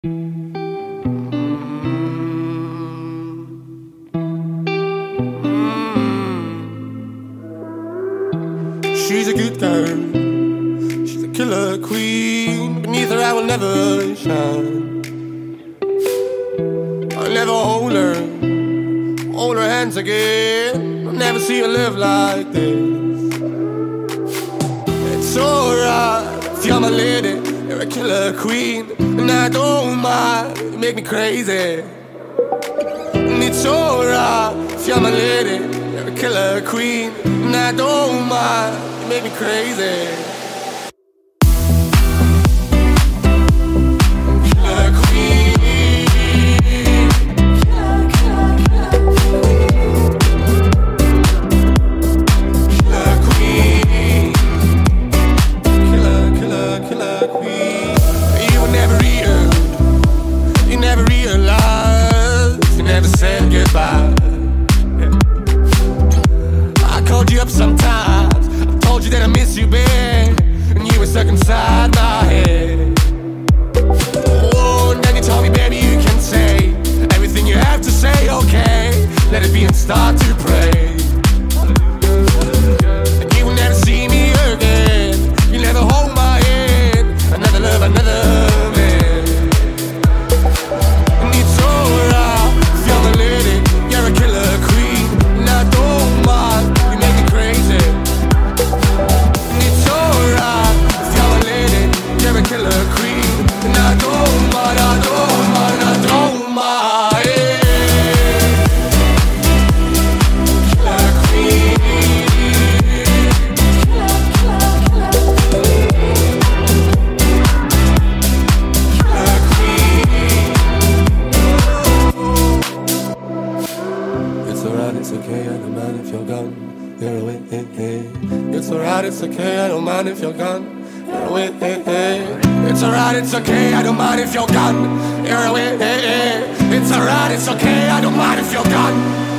She's a good girl, she's a killer queen. Beneath her I will never shine. I'll never hold her hands again. I'll never see her live like this. It's alright if you're my lady, you're a killer queen, and I don't mind, you make me crazy. And it's alright if you're my lady, you're a killer queen, and I don't mind, you make me crazy. Killer queen, killer queen, killer queen. You were never real, you never realized, you never said goodbye. I called you up sometimes, I told you that I miss you, babe, and you were stuck inside my head. Oh, and then you told me, baby, you can say everything you have to say, okay, let it be and start to pray. And you will never see me again, you never hold my hand, another love, another man. And it's alright if you're my lady, you're a killer queen, and I don't mind, you make me crazy. And it's alright if you're my lady, you're a killer queen, and I don't mind, I don't mind, I don't mind. Killer queen, killer queen. It's alright, it's okay, I don't mind if you're gone, you're away, hey, hey. It's alright, it's okay, I don't mind if you're gone, you're away, hey, hey. It's alright, it's okay, I don't mind if you're gone, you're away, hey, hey. It's alright, it's okay, I don't mind if you're gone.